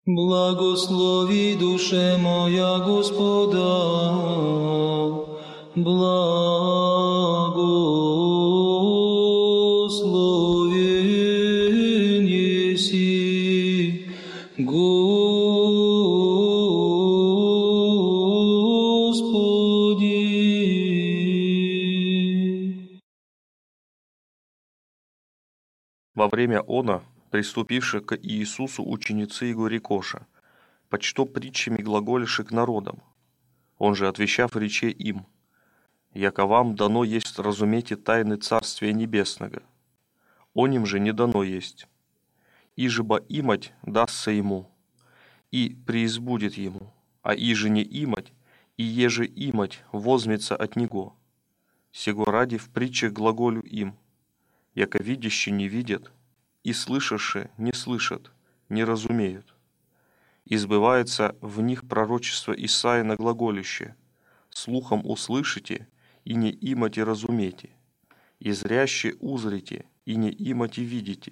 Благослови, душе моя, Господа, благословен еси, Господи. Во время она, приступивши к Иисусу ученицы Его рекоша, почто притчами глаголиши к народам. Он же, отвечав, рече им: «Яко вам дано есть разумейте тайны Царствия Небесного, оним же не дано есть. Ижеба имать дастся ему, и преизбудет ему, а иже не имать, и еже имать возьмется от него. Сего ради в притчах глаголю им, яко видящие не видят, и слышащие не слышат, не разумеют. И сбывается в них пророчество Исаия глаголище: слухом услышите, и не имате разумете, и зряще узрите, и не имате видите.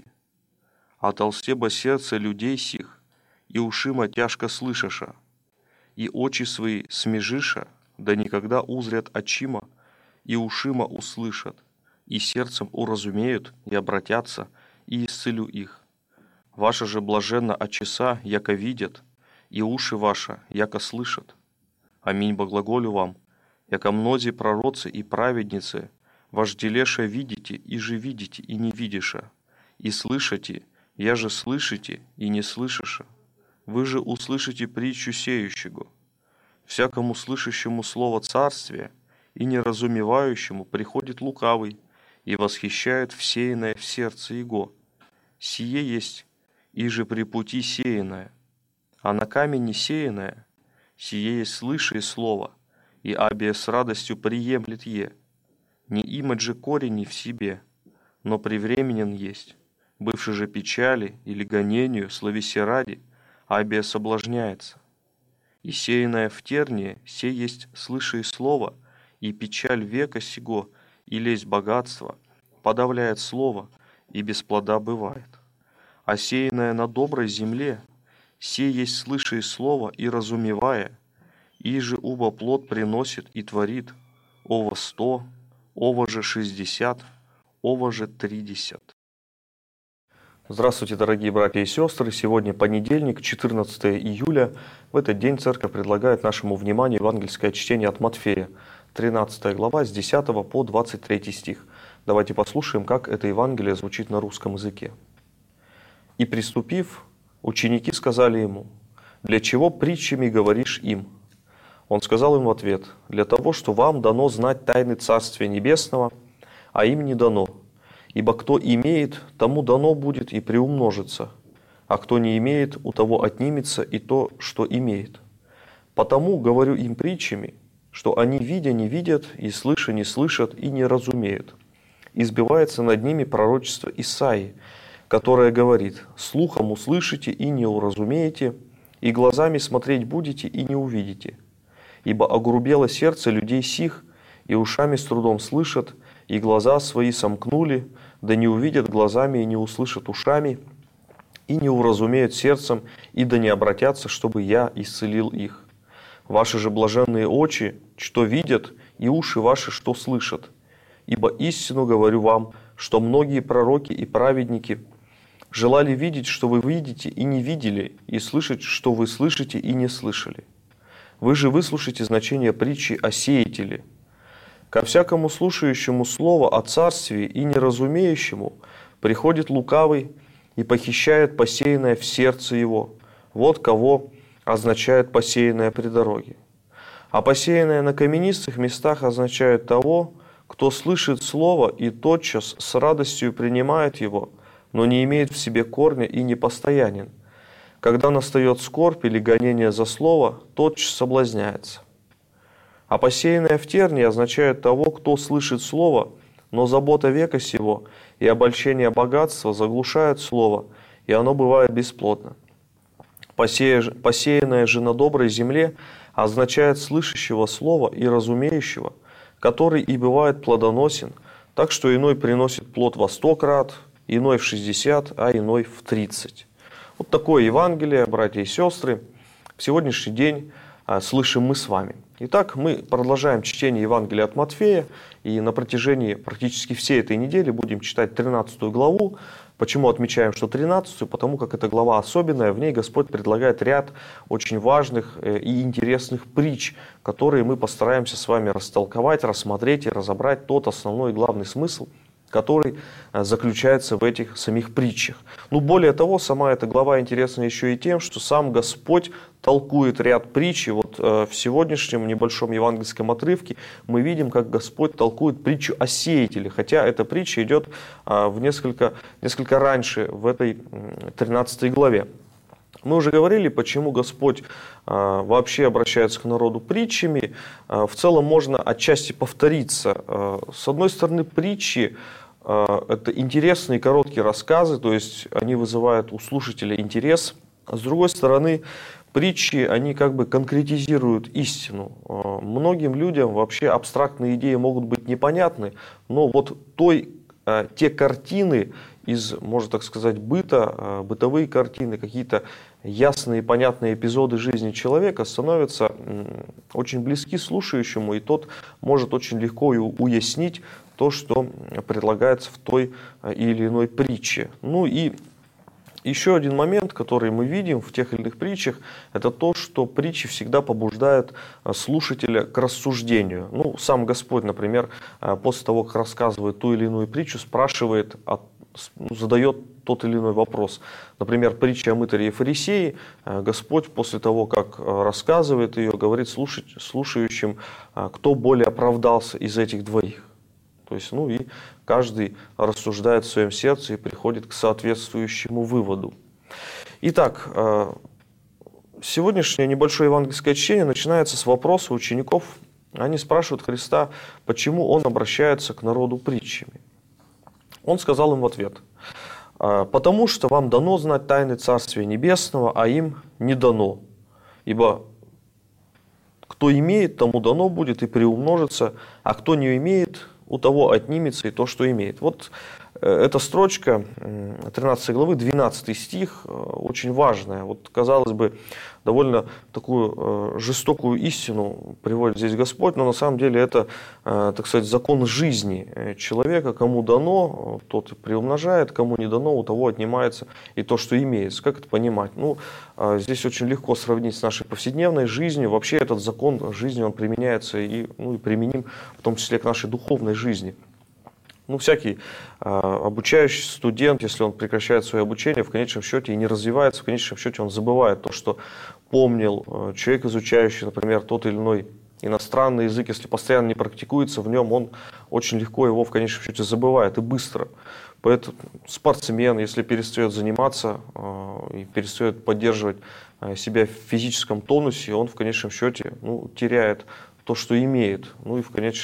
А толстеба сердце людей сих, и ушима тяжко слышаша, и очи свои смежиша, да никогда узрят очима, и ушима услышат, и сердцем уразумеют, и обратятся, и исцелю их. Ваше же блаженно очеса, яко видят, и уши ваши, яко слышат. Аминь боглаголю вам, яко мнози пророцы и праведницы, вожделеша видите, и же видите, и не видиша, и слышите, я же слышите, и не слышиша. Вы же услышите притчу сеющего. Всякому слышащему слово царствия и неразумевающему приходит лукавый, и восхищает всеянное в сердце его. Сие есть иже при пути сеянное, а на камени сеянное, сие есть слышие слово, и абия с радостью приемлет е. Не имать же корени в себе, но привременен есть, бывший же печали или гонению, словеси ради, абия соблазняется. И сеянное в тернии, се есть слышие слово, и печаль века сего, и лесть богатства, подавляет слово, и без плода бывает. А сеянное на доброй земле, се есть слышие слово и разумевая, и же уба плод приносит и творит, ово 100, ово же 60, ово же 30. Здравствуйте, дорогие братья и сестры! Сегодня понедельник, 14 июля. В этот день Церковь предлагает нашему вниманию евангельское чтение от Матфея, 13 глава, с 10 по 23 стих. Давайте послушаем, как это Евангелие звучит на русском языке. «И приступив, ученики сказали ему: для чего притчами говоришь им? Он сказал им в ответ: для того, что вам дано знать тайны Царствия Небесного, а им не дано. Ибо кто имеет, тому дано будет и приумножится, а кто не имеет, у того отнимется и то, что имеет. Потому говорю им притчами, что они, видя, не видят, и слыша, не слышат, и не разумеют. И сбивается над ними пророчество Исаии, которое говорит: слухом услышите и не уразумеете, и глазами смотреть будете и не увидите. Ибо огрубело сердце людей сих, и ушами с трудом слышат, и глаза свои сомкнули, да не увидят глазами и не услышат ушами, и не уразумеют сердцем, и да не обратятся, чтобы я исцелил их. Ваши же блаженные очи, что видят, и уши ваши, что слышат. Ибо истину говорю вам, что многие пророки и праведники желали видеть, что вы видите, и не видели, и слышать, что вы слышите, и не слышали. Вы же выслушайте значение притчи о сеятеле. Ко всякому слушающему слово о царстве и неразумеющему приходит лукавый и похищает посеянное в сердце его. Вот кого означает посеянное при дороге. А посеянное на каменистых местах означает того, кто слышит слово и тотчас с радостью принимает его, но не имеет в себе корня и непостоянен. Когда настает скорбь или гонение за слово, тотчас соблазняется. А посеянное в тернии означает того, кто слышит слово, но забота века сего и обольщение богатства заглушают слово, и оно бывает бесплодно. Посеянное же на доброй земле означает слышащего слова и разумеющего, который и бывает плодоносен, так что иной приносит плод во 100 крат, иной в 60, а иной в 30. Вот такое Евангелие, братья и сестры, в сегодняшний день слышим мы с вами. Итак, мы продолжаем чтение Евангелия от Матфея, и на протяжении практически всей этой недели будем читать 13 главу. Почему отмечаем, что 13? Потому как эта глава особенная, в ней Господь предлагает ряд очень важных и интересных притч, которые мы постараемся с вами растолковать, рассмотреть и разобрать тот основной и главный смысл, который заключается в этих самих притчах. Ну, более того, сама эта глава интересна еще и тем, что сам Господь толкует ряд притч. И вот в сегодняшнем небольшом евангельском отрывке мы видим, как Господь толкует притчу о сеятеле, хотя эта притча идет несколько раньше, в этой 13 главе. Мы уже говорили, почему Господь вообще обращается к народу притчами. В целом можно отчасти повториться. С одной стороны, притчи – это интересные короткие рассказы, то есть они вызывают у слушателя интерес. С другой стороны, притчи, они как бы конкретизируют истину. Многим людям вообще абстрактные идеи могут быть непонятны, но вот те картины из, можно так сказать, бытовые картины, какие-то ясные, понятные эпизоды жизни человека становятся очень близки слушающему, и тот может очень легко уяснить то, что предлагается в той или иной притче. Ну и еще один момент, который мы видим в тех или иных притчах, это то, что притчи всегда побуждают слушателя к рассуждению. Ну, сам Господь, например, после того, как рассказывает ту или иную притчу, задает тот или иной вопрос. Например, притча о мытаре и фарисее. Господь после того, как рассказывает ее, говорит слушающим, кто более оправдался из этих двоих. То есть, и каждый рассуждает в своем сердце и приходит к соответствующему выводу. Итак, сегодняшнее небольшое евангельское чтение начинается с вопроса учеников. Они спрашивают Христа, почему Он обращается к народу притчами. Он сказал им в ответ: «Потому что вам дано знать тайны Царствия Небесного, а им не дано. Ибо кто имеет, тому дано будет и приумножится, а кто не имеет, у того отнимется и то, что имеет». Вот эта строчка 13 главы, 12 стих, очень важная. Вот, казалось бы, довольно такую жестокую истину приводит здесь Господь, но на самом деле это, так сказать, закон жизни человека. Кому дано, тот и приумножает, кому не дано, у того отнимается и то, что имеется. Как это понимать? Здесь очень легко сравнить с нашей повседневной жизнью. Вообще этот закон жизни, он применяется и применим в том числе к нашей духовной жизни. Всякий обучающийся студент, если он прекращает свое обучение, в конечном счете и не развивается, в конечном счете он забывает то, что помнил. Человек, изучающий, например, тот или иной иностранный язык, если постоянно не практикуется в нем, он очень легко его в конечном счете забывает и быстро. Поэтому спортсмен, если перестает заниматься и перестает поддерживать себя в физическом тонусе, он в конечном счете теряет то, что имеет. И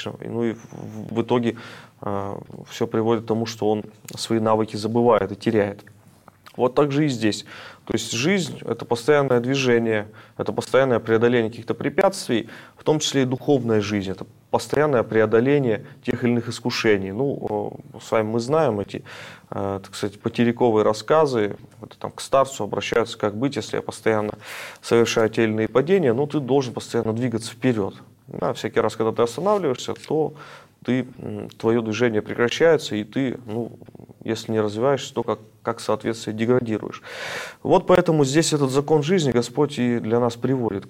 в итоге все приводит к тому, что он свои навыки забывает и теряет. Вот так же и здесь. То есть жизнь – это постоянное движение, это постоянное преодоление каких-то препятствий, в том числе и духовная жизнь. Это постоянное преодоление тех или иных искушений. С вами мы знаем эти, так сказать, потеряковые рассказы. Это к старцу обращаются, как быть, если я постоянно совершаю те или иные падения. Ты должен постоянно двигаться вперед. Всякий раз, когда ты останавливаешься, то твое движение прекращается, и ты, если не развиваешься, то как соответственно деградируешь. Вот поэтому здесь этот закон жизни Господь и для нас приводит.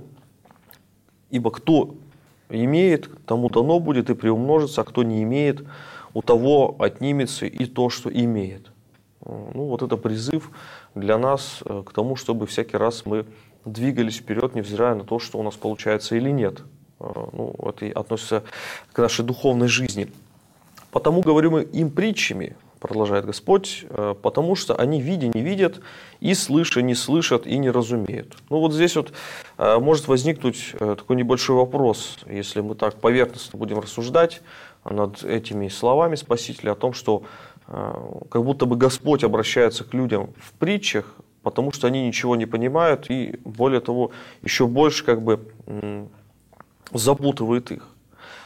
Ибо кто имеет, тому дано будет и приумножится, а кто не имеет, у того отнимется и то, что имеет. Вот это призыв для нас к тому, чтобы всякий раз мы двигались вперед, невзирая на то, что у нас получается или нет. Это относится к нашей духовной жизни. «Потому говорю мы им притчами, — продолжает Господь, — потому что они, видя, не видят, и слыша, не слышат, и не разумеют». Вот здесь может возникнуть такой небольшой вопрос, если мы так поверхностно будем рассуждать над этими словами Спасителя, о том, что как будто бы Господь обращается к людям в притчах, потому что они ничего не понимают, и более того, еще больше запутывает их.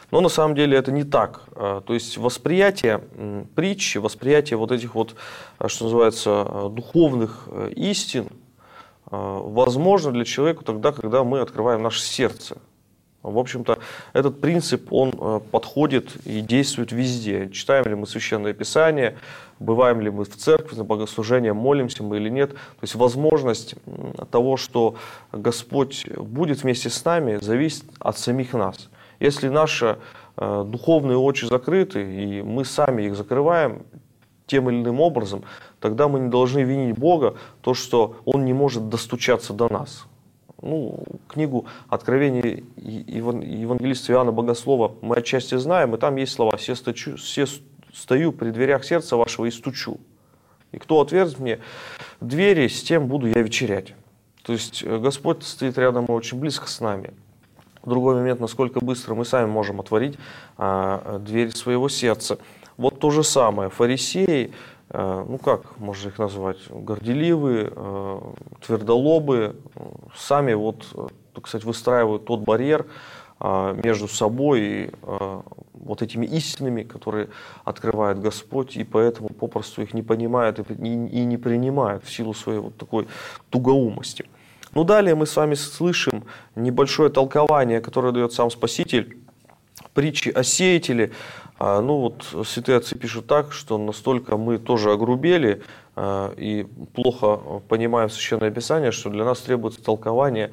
Но на самом деле это не так. То есть восприятие притчи, восприятие вот этих вот, что называется, духовных истин, возможно для человека тогда, когда мы открываем наше сердце. В общем-то, этот принцип, он подходит и действует везде. Читаем ли мы Священное Писание, бываем ли мы в церкви, на богослужение, молимся мы или нет. То есть возможность того, что Господь будет вместе с нами, зависит от самих нас. Если наши духовные очи закрыты, и мы сами их закрываем тем или иным образом, тогда мы не должны винить Бога, то, что Он не может достучаться до нас. Книгу Откровения евангелиста Иоанна Богослова мы отчасти знаем, и там есть слова: «Се стою при дверях сердца вашего и стучу. И кто отверзит мне двери, с тем буду я вечерять». То есть Господь стоит рядом и очень близко с нами. В другой момент, насколько быстро мы сами можем отворить дверь своего сердца. Вот то же самое. Фарисеи, как можно их назвать, горделивые, твердолобые, сами так сказать, выстраивают тот барьер между собой и вот этими истинами, которые открывает Господь, и поэтому попросту их не понимают и не принимают в силу своей вот такой тугоумости. Далее мы с вами слышим небольшое толкование, которое дает сам Спаситель, притчи о сеятеле. Святые отцы пишут так, что настолько мы тоже огрубели и плохо понимаем Священное Писание, что для нас требуется толкование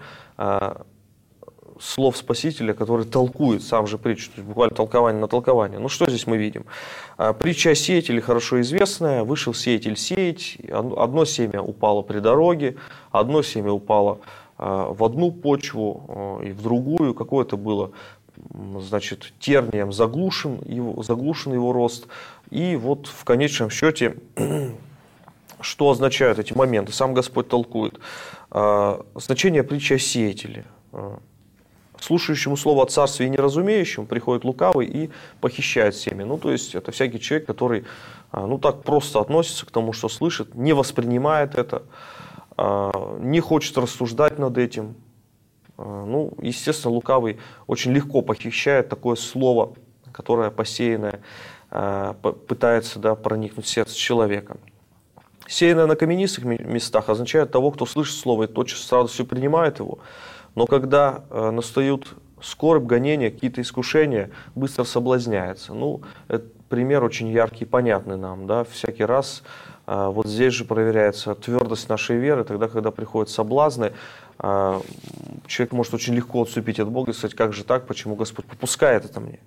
слов Спасителя, который толкует сам же притчу, то есть буквально толкование на толкование. Что здесь мы видим? Притча о сеятеле хорошо известная. Вышел сеятель сеять, одно семя упало при дороге, одно семя упало в одну почву и в другую, какое-то было, тернием заглушен его рост. И вот в конечном счете, что означают эти моменты? Сам Господь толкует. Значение притчи о сеятеле. Слушающему слово о царстве и неразумеющему приходит лукавый и похищает семя. То есть это всякий человек, который так просто относится к тому, что слышит, не воспринимает это, не хочет рассуждать над этим. Естественно, лукавый очень легко похищает такое слово, которое посеянное пытается проникнуть в сердце человека. Сеянное на каменистых местах означает того, кто слышит слово и тотчас с радостью принимает его. Но когда настают скорбь, гонения, какие-то искушения, быстро соблазняется. Это пример очень яркий и понятный нам. Всякий раз вот здесь же проверяется твердость нашей веры, тогда, когда приходят соблазны, человек может очень легко отступить от Бога и сказать: как же так, почему Господь попускает это мне?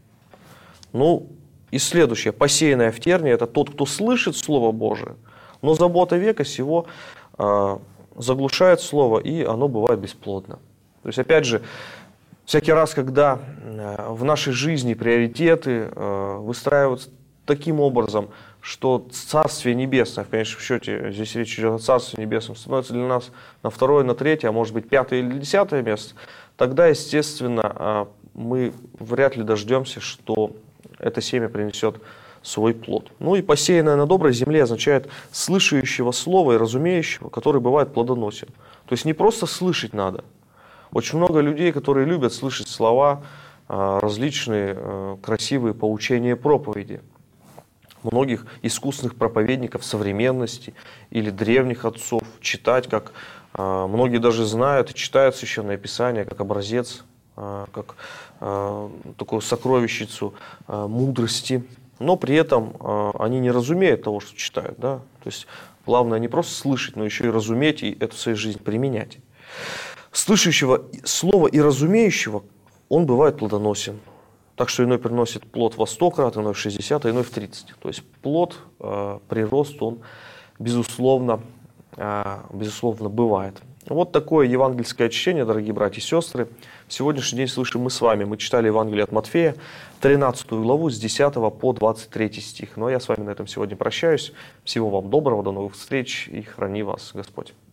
И следующее: посеянное в тернии — это тот, кто слышит Слово Божие, но забота века сего заглушает Слово, и оно бывает бесплодно. То есть, опять же, всякий раз, когда в нашей жизни приоритеты выстраиваются таким образом, что Царствие Небесное, в конечном счете, здесь речь идет о Царстве Небесном, становится для нас на второе, на третье, а может быть 5-е или 10-е место, тогда, естественно, мы вряд ли дождемся, что это семя принесет свой плод. И посеянное на доброй земле означает слышащего слова и разумеющего, который бывает плодоносен. То есть не просто слышать надо. Очень много людей, которые любят слышать слова, различные красивые поучения, проповеди. Многих искусных проповедников современности или древних отцов читать, как многие даже знают и читают Священное Писание как образец, как такую сокровищницу мудрости, но при этом они не разумеют того, что читают. То есть главное не просто слышать, но еще и разуметь и это в своей жизни применять. Слышащего слова и разумеющего он бывает плодоносен. Так что иной приносит плод во 100 крат, иной в 60, а иной в 30. То есть плод, прирост, он безусловно бывает. Вот такое евангельское чтение, дорогие братья и сестры. В сегодняшний день слышим мы с вами. Мы читали Евангелие от Матфея, 13 главу, с 10 по 23 стих. Я с вами на этом сегодня прощаюсь. Всего вам доброго, до новых встреч и храни вас Господь.